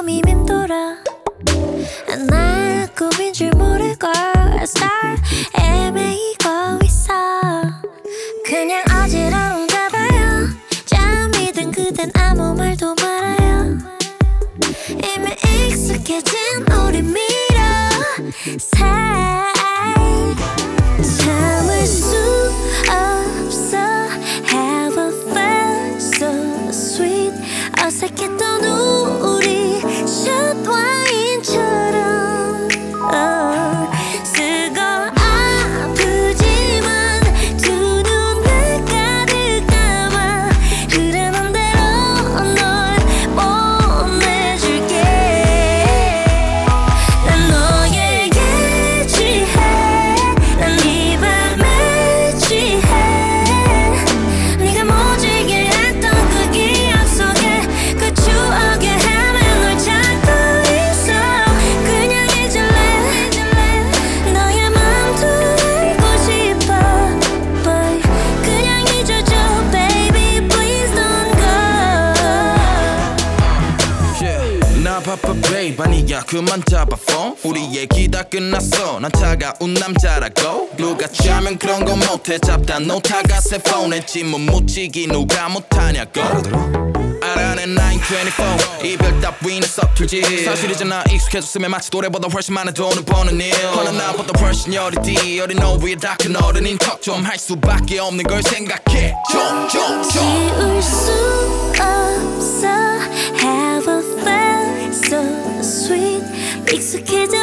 마음이 맴돌아 날 꿈인 줄 모르고 star 애매히고 있어 그냥 어지러운가 봐요 잠이 든 그댄 아무 말도 말아요 이미 익숙해진 우리 미러 참을 수 없어 Have a fun so sweet 어색했던 우리 샷 와인처럼 쓰고 아프지만 두 눈을 가득 감아 흐르는 대로 널 보내줄게 난 너에게 취해 난 이 밤에 취해 네가 모지게 했던 그 기억 속에 그 추억에 헤매 널 찾고 있어 그냥 잊을래 너의 맘도 알고 싶어 Boy 그냥 잊어줘 baby please don't go 나 바빠 babe 아니야 그만 잡아 phone 우리 얘기 다 끝났어 난 차가운 남자라고 누가 짜면 그런 거 못해 잡다 놓다가 새 폰에 질문 묻히기 누가 못하냐고 알아낸 924 이별 따위는 서툴지 사실이잖아 익숙해졌으면 마치 노래보다 훨씬 많은 돈을 버는 일 허나 나보다 훨씬 여리디 어린 너위에 다 큰 어른인 척 좀 할 수밖에 없는 걸 생각해 지울 수 없어 Have a fun so sweet 익숙해져